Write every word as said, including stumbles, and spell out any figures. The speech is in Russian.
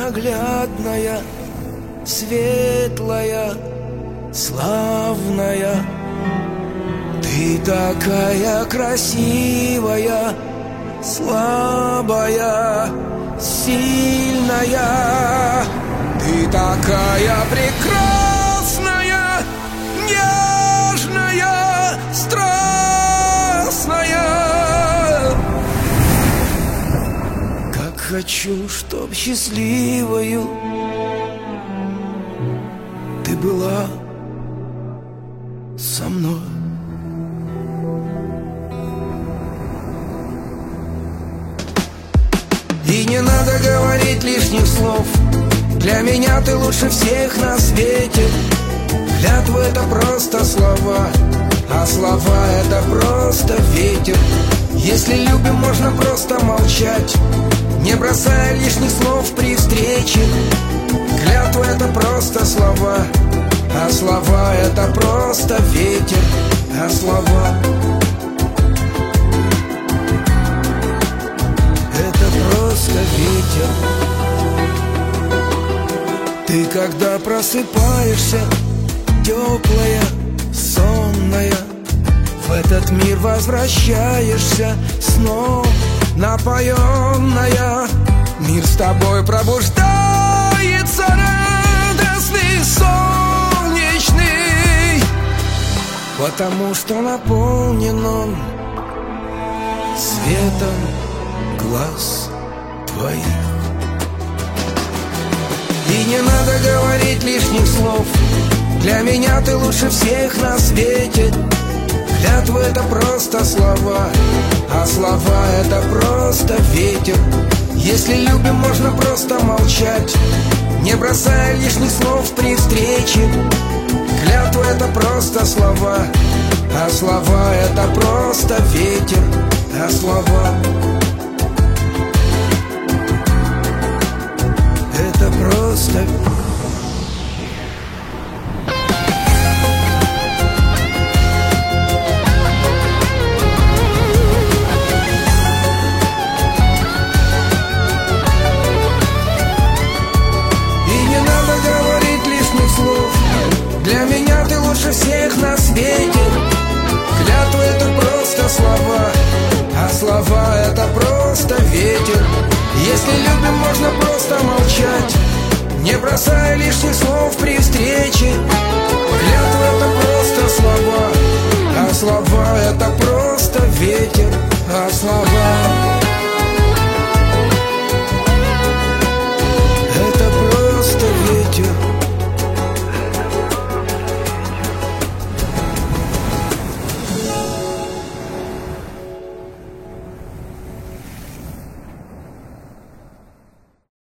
ненаглядная, светлая, славная. Ты такая красивая, слабая, сильная. Ты такая прекрасная, нежная, страстная. Как хочу, чтоб счастливою ты была со мной. И не надо говорить лишних слов. Для меня ты лучше всех на свете. Клятвы — это просто слова, а слова — это просто ветер. Если любим, можно просто молчать, не бросая лишних слов при встрече. Клятвы — это просто слова, а слова — это просто ветер. А слова — это просто ветер. Ты когда просыпаешься, теплая, сонная, в этот мир возвращаешься сном напоенная. Мир с тобой пробуждается радостный, солнечный, потому что наполнен он светом глаз твоих. И не надо говорить лишних слов. Для меня ты лучше всех на свете. Клятвы — это просто слова, а слова — это просто ветер. Если любим, можно просто молчать, не бросая лишних слов при встрече. Клятвы — это просто слова, а слова — это просто ветер. А слова — это просто. Для меня ты лучше всех на свете. Клятвы — это просто слова, а слова — это просто ветер. Если любим, можно просто молчать, не бросая лишних слов при встрече. Клятвы — это просто слова, а слова — это просто ветер. А слова